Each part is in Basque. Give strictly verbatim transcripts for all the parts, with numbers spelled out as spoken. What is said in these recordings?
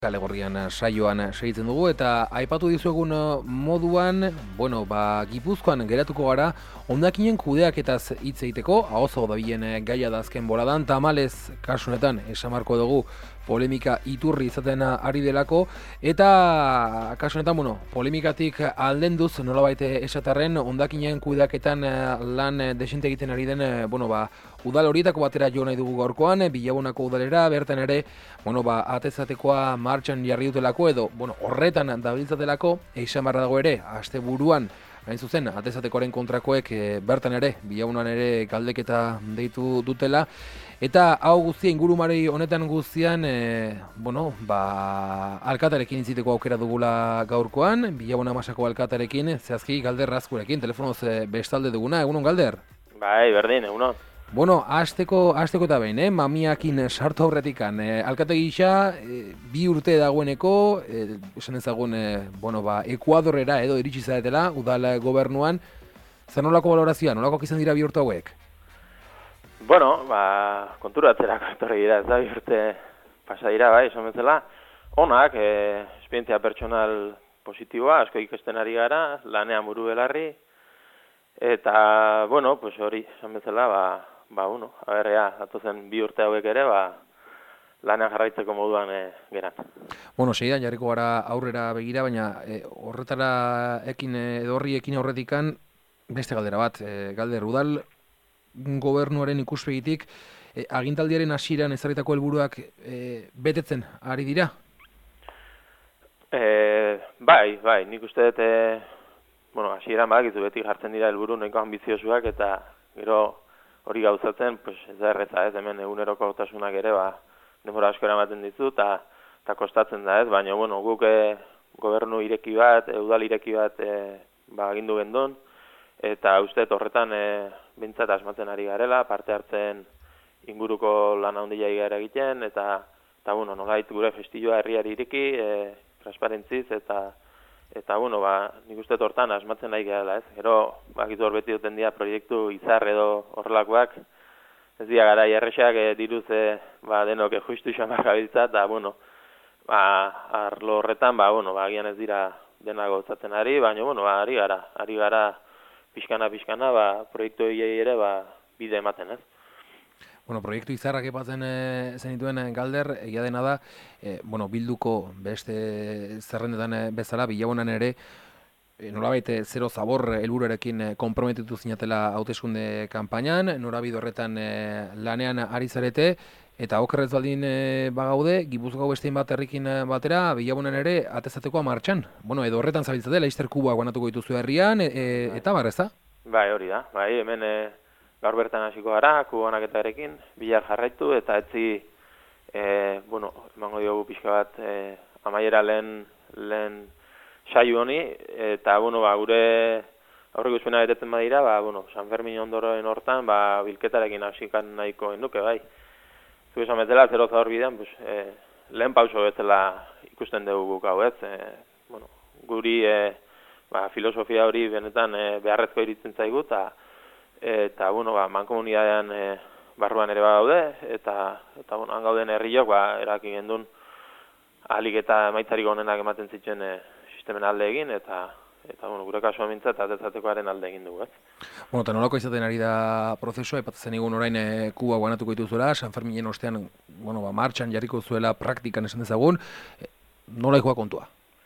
Kale Gorrian saioan segitzen dugu eta aipatu dizuegun moduan, bueno, ba, Gipuzkoan geratuko gara hondakinen kudeaketaz hitz egiteko, ahozo dabilen gaia da azken boladan, tamalez kasunetan esamarko dugu polemika iturri izaten ari delako, eta kasunetan, bueno, polemikatik aldenduz nolabait esatarren hondakinen kudeaketan lan desente egiten ari den, bueno, ba, udal horietako batera jo nahi dugu gaurkoan, Bilabonako udalera, bertan ere, bueno, ba, atezatekoa martxan jarri dutelako edo, bueno, horretan dabiltzatelako, eixan barra dago ere, aste buruan, hain zuzen, atezatekoaren kontrakoek e, bertan ere, Bilabonan ere galdeketa deitu dutela, eta hau guztia ingurumari honetan guztian, e, bueno, ba, alkatarekin itziteko aukera dugula gaurkoan, Bilabona masako alkatarekin, zehazki Galder Razkurekin, telefonoz e, bestalde duguna, egunon Galder? Bai, berdin, egunon. Bueno, hasteko hasteko eta behin, eh? Mamiakin sartu aurretikan, eh, alkate gisa, eh, bi urte dagoeneko, eh, esan ezagun, eh, bueno, ba, Ekuadorrera edo iritsi zaretela, udal gobernuan, zer nolako valorazioa, nolako izan dira bi urte hauek? Bueno, ba, konturatzerako etorri dira, ez da, bi urte pasa dira, bai, esan bezala, onak, eh, esperientzia pertsonal positiboa, asko ikesten ari gara, lanean buru belarri, eta, bueno, pues hori, esan bezala, ba, ba, uno, aberrea, atozen bi urte hauek ere, ba, lanean jarraitzeko moduan e, geran. Bueno, segidan jarriko gara aurrera begira, baina e, horretara ekin edo horri ekin aurretikan beste galdera bat, e, Galder, udal gobernuaren ikuspegitik, e, agintaldiaren hasieran ezarritako helburuak e, betetzen ari dira? E, bai, bai, nik uste dut, e, bueno, hasieran badakizu beti jartzen dira helburu nahiko ambiziosuak eta gero hori gauzatzen, pues ez da erreza, ez, hemen eguneroko hautasunak ere, ba, denbora asko eramaten ditu, eta kostatzen da, ez, baina, bueno, guk e, gobernu ireki bat, e, udal ireki bat, e, ba, agindu gendun, eta uste horretan, e, bintzat asmatzen ari garela, parte hartzen inguruko lan handia gara egiten, eta, eta, bueno, nolait gure festilloa herriari ireki, e, transparentziz, eta, Eta, bueno, ba, nik uste hortan asmatzen nahi gehala, ez? Gero, bakitu hor beti duten dira proiektu izar edo horrelakoak, ez dira gara jarrexak e, diruz e, ba, denok justu xamar gabiltza, eta, bueno, ba, arlo horretan, ba, bueno, ba, agian ez dira denak gauzatzen ari, baina, bueno, ba, ari gara, ari gara pixkana-pixkana, ba, proiektu egei ere, ba, bide ematen, ez? Bueno, proiektu izarrak epatzen e, zenituen Galder, egia dena da, e, bueno, bilduko beste zerrendetan e, bezala, Bilabonan ere, e, nolabait zero zabor helburuarekin e, konprometitu zinatela hauteskunde kanpainan, norabide horretan e, lanean ari zarete, eta okerrez baldin e, bagaude, Gipuzkoako bestein bat herrikin batera, Bilabonan ere atezatekoa martxan. Bueno, edo horretan zabiltzate, Laster Kuboa guanatuko dituzu herrian, e, e, eta bar, ez da? Bai, hori da, bai, hemen... E... Gaur bertan hasiko gara, kubanaketarekin, bilar jarraitu, eta etzi, e, bueno, emango diogu pixka bat, e, amaiera lehen, lehen saio honi, eta, bueno, ba, gure aurreko izpena betetzen badira, ba, bueno, San Fermin ondoroen hortan, ba, bilketarekin hasikan nahiko enduke, bai. Zu esan betela, zero zaur bidean, pues, e, lehen pauso betzela ikusten dugu guk hau, ez, e, bueno, guri, e, ba, filosofia hori benetan e, beharrezko iritzen zaigu, eta, eta, bueno, ba, mankomunidadean e, barruan ere badaude, eta, eta bueno, han gauden herriok, ba, eraki gendun ahalik eta maitzarik honenak ematen zitzen e, sistemen alde egin, eta, eta bueno, gure kasua mintzat, atezatekoaren alde egin dugu, ez? Bueno, eta nolako izaten ari da prozesua, epatzen egun orain e, Kuba guanatuko dituzuela, San Ferminen ostean, bueno, ba, martxan jarriko zuela praktikan esan dezagun, e, nola ikoa kontua?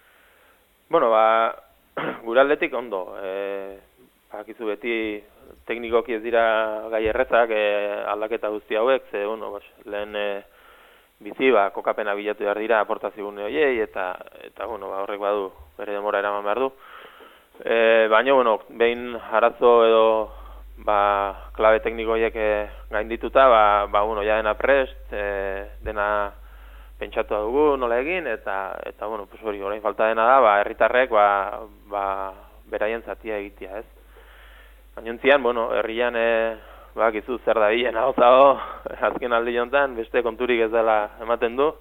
Bueno, ba, gure aldetik ondo, e, bakizu beti teknikoki ez dira gai errezak e, aldaketa guzti hauek, ze, bueno, bas, lehen e, bizi, ba, kokapena bilatu behar dira aportazio gune horiei, eta, eta bueno, ba, horrek badu bere demora eraman behar du. E, baina, bueno, behin arazo edo ba, klabe tekniko horiek e, gaindituta, ba, ba, bueno, ja dena prest, e, dena pentsatu dugu nola egin, eta, eta bueno, pues hori, orain falta dena da, ba, herritarrek, ba, ba, beraien zatia egitea, ez? Gainontzian, bueno, herrian, e, bakizu zer da bilen, hau zago, azken aldi jontan, beste konturik ez dela ematen du,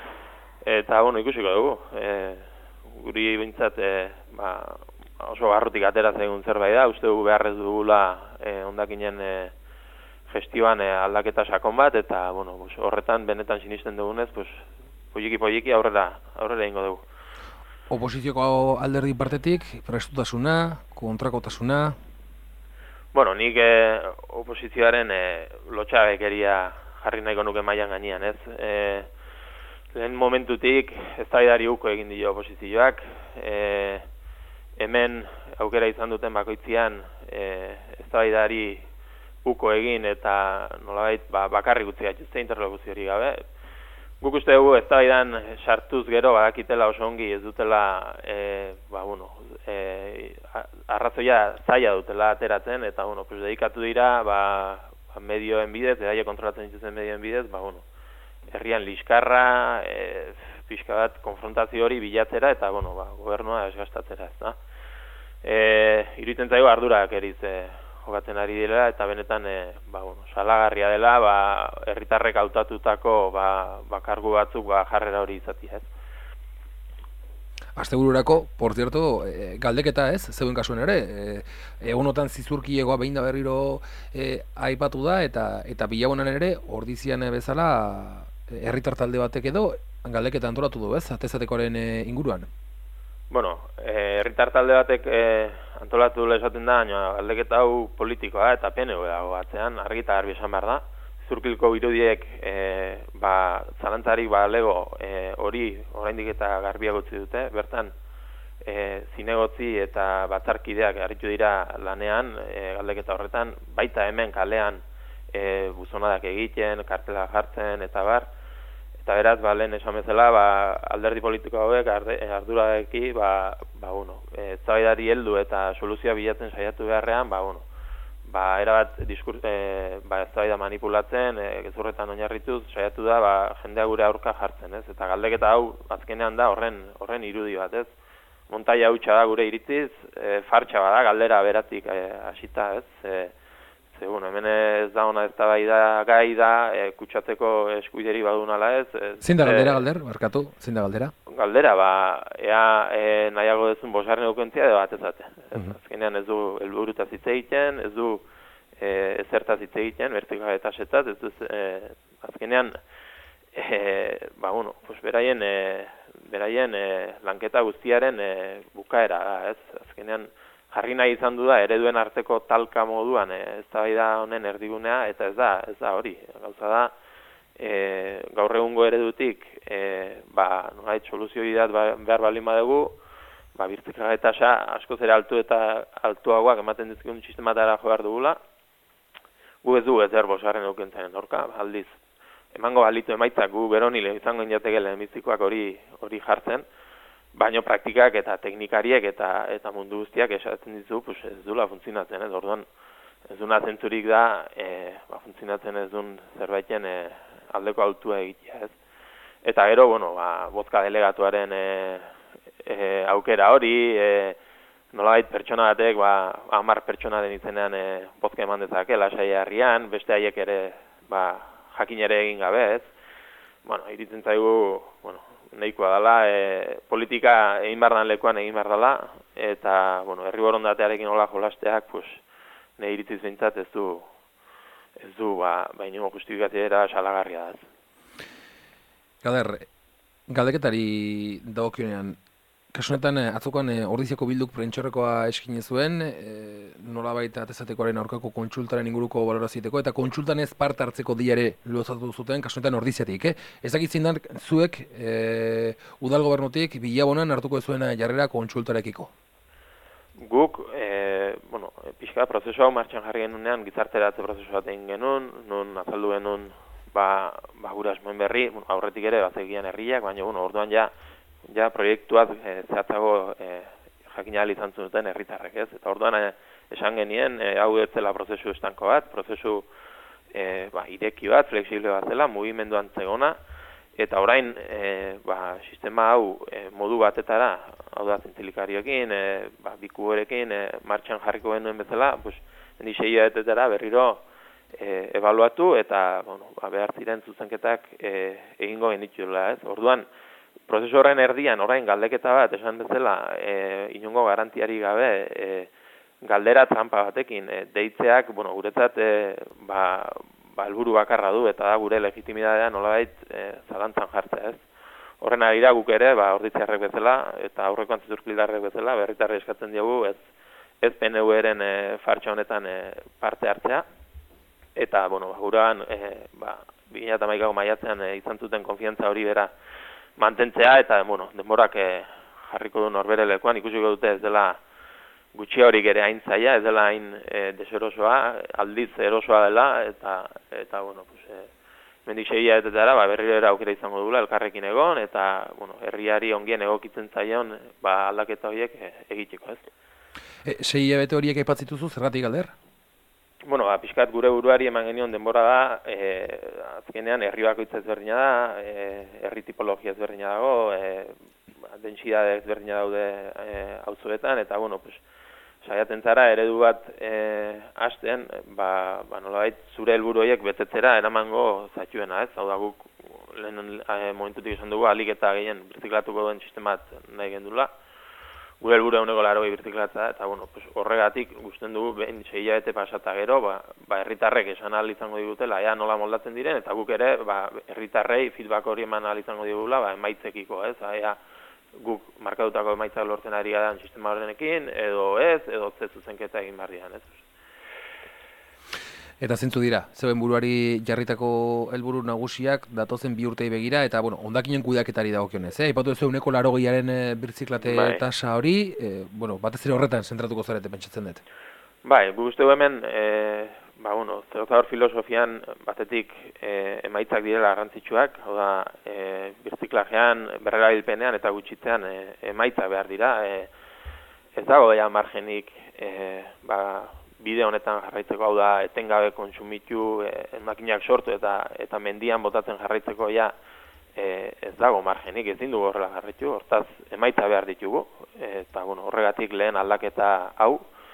eta, bueno, ikusiko dugu. E, guri bintzat, e, ba, oso barrutik atera zaigun zerbait da, uste dugu beharrez dugula e, ondakinen e, gestioan e, aldaketa sakon bat, eta, bueno, pues, horretan benetan sinisten dugunez, pues, poliki-poliki aurrera, aurrera ingo dugu. Oposizioko alderdi partetik, prestutasuna, kontrakotasuna? Bueno, nik eh, oposizioaren eh, lotxabekeria jarri nahiko nuke mailan gainean, ez? Eh, lehen momentutik eztabaidari uko egin dio oposizioak, eh, hemen aukera izan duten bakoitzian eh, eztabaidari uko egin eta nolabait ba, bakarrik utzi gaituzte interlokuziorik gabe. Guk uste dugu eztabaidan sartuz gero badakitela oso ongi ez dutela e, ba, bueno, e, arrazoia zaila dutela ateratzen eta bueno, pues, dedikatu dira ba, ba, medioen bidez, edaia kontrolatzen dituzten medioen bidez, ba, bueno, herrian liskarra, e, pixka bat konfrontazio hori bilatzera eta bueno, ba, gobernua esgastatzera, ez da. E, iruditzen zaigu ardurak eriz e, jokatzen ari dela eta benetan e, ba, bueno, salagarria dela ba, herritarrek hautatutako ba, ba, kargu batzuk ba, jarrera hori izatea, ez. Astebururako, por cierto, e, galdeketa ez, zeuen kasuen ere, e, egunotan zizurkilegoa behin da berriro e, aipatu da eta eta bilabonan ere ordizian bezala herritar talde batek edo galdeketa antolatu du, ez, atezatekoaren e, inguruan. Bueno, herritar talde batek e, antolatu esaten da, baina galdeketa hau politikoa eta P N V dago atzean, argi eta garbi esan behar da. Zurkilko irudiek e, ba, zalantzarik ba, lego e, hori oraindik eta garbiagotzi dute, bertan e, zinegotzi eta batzarkideak aritu dira lanean e, galdeketa horretan, baita hemen kalean e, buzonadak egiten, kartela jartzen eta bar, eta beraz, ba, lehen esan bezala, ba, alderdi politiko hauek arduraeki, ba, ba, bueno, e, eztabaidari heldu eta soluzioa bilatzen saiatu beharrean, ba, bueno, ba, erabat diskurs, e, ba, eztabaida manipulatzen, e, gezurretan oinarrituz, saiatu da, ba, jendea gure aurka jartzen, ez? Eta galdeketa hau, azkenean da, horren, horren irudi bat, ez? Montaia hutsa da gure iritziz, e, fartxa bada, galdera beratik e, hasita, ez? E, ze, bueno, hemen ez da ona eztabaida gai da, e, kutsatzeko eskuideri badun ala ez. E, Zein da galdera, galder, barkatu? Zein da galdera? Galdera, ba, ea e, nahiago dezun bosgarren eukentzia edo bat ezate. Ez, uh-huh. Azkenean ez du helburutaz hitz egiten, ez du e, ezertaz hitz egiten, bertikabetasetaz, ez du e, azkenean, e, ba, bueno, pues beraien, e, beraien e, lanketa guztiaren e, bukaera da, ez? Azkenean, jarri nahi izan du da, ereduen arteko talka moduan, e, eztabaida honen erdigunea, eta ez da, ez da hori, gauza da, e, gaur egungo eredutik, e, ba, nolait, soluzio bidat behar balin badugu, ba, birtikagaitasa askoz ere altu eta altuagoak ematen dizkigun sistematara jo behar dugula, gu ez du ez der bosgarren eukentzaren orka, aldiz, emango balitu emaitzak gu beronile izango inateke lehenbizikoak hori hori jartzen, baino praktikak eta teknikariek eta eta mundu guztiak esaten dizu, pues ez dula funtzionatzen, ez orduan ez duna zentzurik da, e, ba, funtzionatzen ez duen zerbaiten e, aldeko altua egitea, ez. Eta gero, bueno, ba, bozka delegatuaren e, e, aukera hori, e, nolabait pertsona batek, ba, hamar pertsonaren izenean e, bozka eman dezake, lasai herrian, beste haiek ere, ba, jakin ere egin gabe, ez. Bueno, iritzen zaigu, bueno, nahikoa dela, e, politika egin behar dan lekuan egin behar dela, eta, bueno, herri borondatearekin hola jolasteak, pues, nahi iritziz behintzat ez du, ez du, ba, baino justifikatzera salagarria da. Gader, galdeketari dagokionean, kasu honetan atzokoan e, Ordiziako Bilduk prentxorrekoa eskine zuen, e, nolabait atezatekoaren aurkako kontsultaren inguruko baloraziteko, eta kontsultan ez parte hartzeko diare luzatu zuten, kasu honetan Ordiziatik, eh? Ez dakit zein dan zuek e, udal gobernutik bilabonan hartuko zuena jarrera kontsultarekiko? Guk, e, bueno, pixka prozesu hau martxan jarri genunean, gizarteratze prozesu bat egin genuen, nun azaldu genuen, ba, ba gure asmoen berri, bueno, aurretik ere bazegian herriak, baina, bueno, orduan ja, ja proiektuaz e, zehatzago e, jakin ahal izan zuten herritarrek, ez? Eta orduan e, esan genien, e, hau ez zela prozesu estanko bat, prozesu e, ba, ireki bat, flexible bat zela, mugimenduan zegona, eta orain e, ba, sistema hau e, modu batetara, hau da zintzilikarioekin, e, ba, bikuerekin e, martxan jarriko genuen bezala, pues, hendi sei hilabetetara berriro e, ebaluatu eta bueno, ba, behar ziren zuzenketak e, egingo genitxuela, ez? Orduan, prozesu horren erdian, orain galdeketa bat, esan bezala, e, inongo garantiari gabe, e, galdera trampa batekin, e, deitzeak, bueno, guretzat, e, ba, ba, helburu bakarra du, eta da gure legitimitatea nolabait e, zalantzan jartzea, ez? horren arira guk ere, ba, orditziarrek bezala, eta aurreko antzezurkildarrek bezala, berritarri eskatzen diogu, ez, ez P N V-eren e, fartxa honetan e, parte hartzea, eta, bueno, ba, gurean, e, ba, bi mila hamaikako maiatzean e, izan zuten konfiantza hori bera mantentzea, eta, bueno, denborak e, jarriko du norbere lekuan, ikusiko dute ez dela gutxi horik ere hain zaila, ez dela hain e, deserosoa, aldiz erosoa dela, eta, eta bueno, pues, e, mendik segia etetara, ba, berriro era aukera izango dugula, elkarrekin egon, eta, bueno, herriari ongien egokitzen zaion, ba, aldaketa horiek e, egiteko, ez? E, sei hilabete horiek aipatzituzu, zergatik alder? Bueno, ba, pixkat gure buruari eman genion denbora da, e, azkenean herri bakoitza ezberdina da, e, herri tipologia ezberdina dago, e, dentsidade ezberdina daude e, auzoetan, eta, bueno, pues, saiatzen zara eredu bat e, hasten, ba, ba nolabait zure helburu horiek betetzera eramango zaituena, ez? Hau da guk lehen e, momentutik esan dugu alik eta gehien birziklatuko duen sistema bat nahi gendula. Gure helburu eguneko larogei birziklatza, eta bueno, pues, horregatik gusten dugu behin sei hilabete pasata gero, ba, ba herritarrek esan ahal izango digutela, ea nola moldatzen diren, eta guk ere ba, herritarrei feedback hori eman ahal izango digula, ba, emaitzekiko, ez? Ea guk markatutako emaitzak lortzen ari gara sistema horrenekin, edo ez, edo ze zuzenketa egin barrian, ez? Eta zentzu dira, zeuen buruari jarritako helburu nagusiak datozen bi urtei begira, eta, bueno, hondakinen kudeaketari dagokionez, eh? Ipatu ez euneko larogeiaren e, birziklate bai. tasa hori, e, bueno, batez ere horretan zentratuko zarete pentsatzen dut. Bai, gu uste hemen, e, ba, bueno, zehozador filosofian batetik e, emaitzak direla garrantzitsuak, hau da, e, birziklajean, berrerabilpenean eta gutxitzean e, emaitza behar dira, e, ez dago ja margenik, e, ba, bide honetan jarraitzeko, hau da, etengabe kontsumitu, e, makinak sortu eta eta mendian botatzen jarraitzeko ja e, ez dago margenik, ezin dugu horrela jarraitu, hortaz emaitza behar ditugu, e, eta bueno, horregatik lehen aldaketa hau,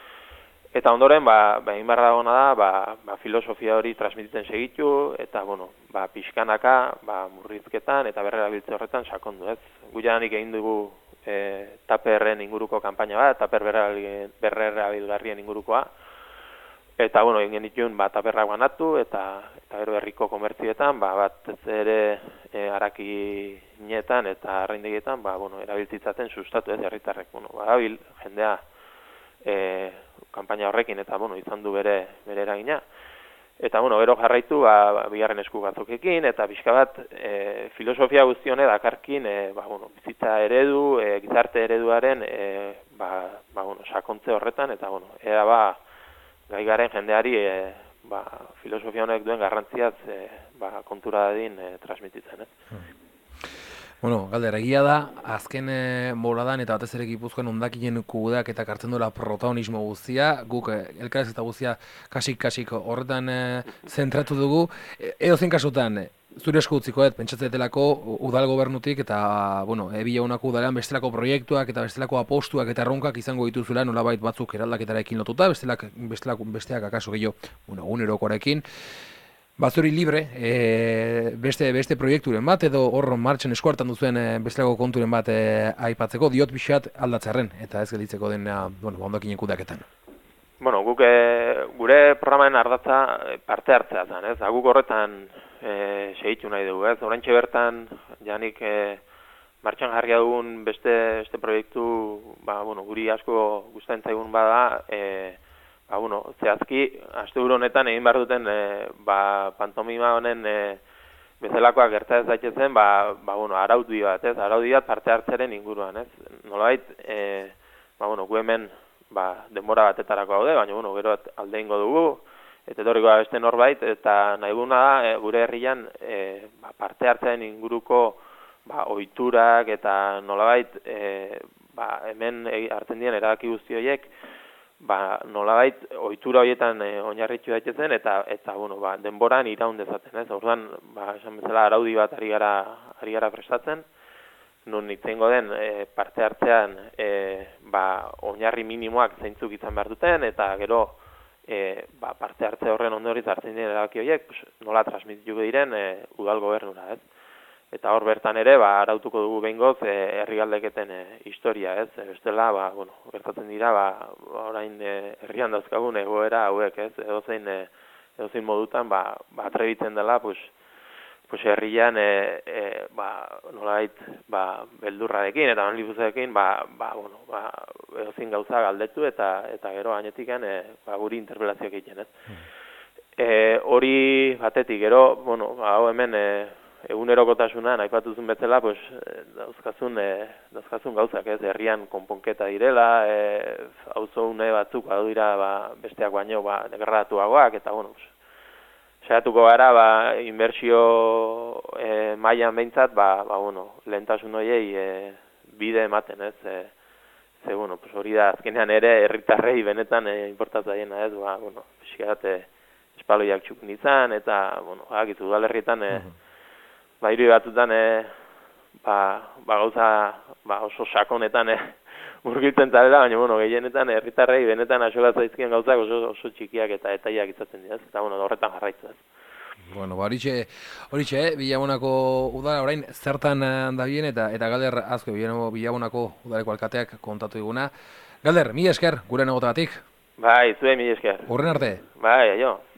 eta ondoren, ba, ba egin barra dagona da, ba, ba, filosofia hori transmititzen segitu, eta bueno, ba, pixkanaka, ba, murrizketan eta berrerabiltze horretan sakondu, ez? Guianik egin dugu e, taperren inguruko kanpaina bat, taper berrerabilgarrien ingurukoa, eta, bueno, egin genituen, ba, taperrak banatu, eta, eta gero herriko komertzietan, ba, bat ez ere e, arakinetan eta arraindegietan, ba, bueno, erabiltzitzaten sustatu ez herritarrek, bueno, ba, bil, jendea, e, kanpaina horrekin, eta, bueno, izan du bere, bere eragina. Eta, bueno, gero jarraitu, ba, bigarren esku batzokekin, eta pixka bat, e, filosofia guztione dakarkin, e, ba, bueno, bizitza eredu, e, gizarte ereduaren, e, ba, ba, bueno, sakontze horretan, eta, bueno, ea, ba, gai garen jendeari, e, ba, filosofia honek duen garrantziaz, e, ba, kontura dadin e, transmititzen, ez? Hmm. Bueno, galdera, egia da, azken e, boladan eta batez ere Gipuzkoan hondakinen kudeak eta kartzen duela protagonismo guztia, guk e, elkarrez eta guztia kasik-kasik horretan e, zentratu dugu. E, edo zen kasutan, e, zure esku utziko, pentsatzetelako udal gobernutik eta, bueno, ebila honako udalean bestelako proiektuak eta bestelako apostuak eta erronkak izango dituzula, nolabait batzuk eraldaketarekin lotuta, bestelak, bestelak, besteak akaso gehiago, bueno, egunerokoarekin. Batzuri libre, e, beste beste proiekturen bat, edo hor martxan eskuartan duzuen e, bestelako konturen bat e, aipatzeko, diot pixat aldatzarren, eta ez gelditzeko dena, bueno, ondakinen kudeaketan. Bueno, guk e, gure programaren ardatza parte hartzea zen, ez? Guk horretan e, segitu nahi dugu, ez? Oraintxe bertan, janik e, martxan jarria dugun beste, beste proiektu, ba, bueno, guri asko gustatzen zaigun bada, e, ba, bueno, zehazki, asteburu honetan egin behar duten, e, ba, pantomima honen e, bezalakoak gerta ez daitezen, ba, ba, bueno, araudi bat, ez? Araudi bat parte hartzaren inguruan, ez? Nolabait, e, ba, bueno, gu hemen, ba, denbora batetarako gaude, baina, bueno, gero alde ingo dugu, eta etorriko da beste norbait, eta nahi da, e, gure herrian, e, ba, parte hartzaren inguruko, ba, ohiturak eta nolabait, e, ba, hemen hartzen diren erabaki guzti horiek, ba, nolabait ohitura horietan e, oinarritu daitezen eta eta bueno, ba, denboran iraun dezaten, ez? Orduan, ba, esan bezala araudi bat ari gara ari gara prestatzen, non itzengo den e, parte hartzean e, ba, oinarri minimoak zeintzuk izan behar duten eta gero e, ba, parte hartze horren ondorioz hartzen diren erabaki horiek, pues, nola transmititu diren e, udal gobernura, ez? Eta hor bertan ere, ba, arautuko dugu behingoz e, herrigaldeketen e, historia, ez? E, bestela, ba, bueno, gertatzen dira, ba, orain e, herrian dauzkagun egoera hauek, ez? Edozein, e, edozein modutan, ba, ba, atrebitzen dela, pues, pues herrian e, e, ba, nolait ba, beldurrarekin eta onlibuzekin ba, ba, bueno, ba, eozin gauza galdetu eta eta gero gainetikan e, ba, guri interpelazioak egiten, ez? E, hori batetik, gero, bueno, ba, hau hemen e, egunerokotasunan aipatuzun bezala, pues, dauzkazun, e, dauzkazun gauzak, ez? Herrian konponketa direla, e, auzo une batzuk badu dira ba, besteak baino ba, degradatuagoak, eta, bueno, pues, saiatuko gara, ba, inbertsio e, mailan behintzat, ba, ba, bueno, lehentasun horiei e, bide ematen, ez? E, ze, bueno, pues hori da, azkenean ere, herritarrei benetan e, importatzaiena, ez? Ba, bueno, pixkat, e, espaloiak txukun izan, eta, bueno, hakizu, udalerrietan, e, ba, hiri batutan, e, ba, ba, gauza, ba, oso sakonetan, e, murgiltzen zarela, baina, bueno, gehienetan, herritarrei benetan asolatzaizkien gauzak oso, oso txikiak eta etaiak izaten dira, eta, bueno, horretan jarraitzen. Bueno, ba, horitxe, horitxe, eh? Bilabonako udara orain zertan handabien eta eta Galder asko Bilabonako udaleko alkateak kontatu diguna. Galder, mi esker, gure negotagatik. Bai, zuen mi esker. Horren arte. Bai, aio.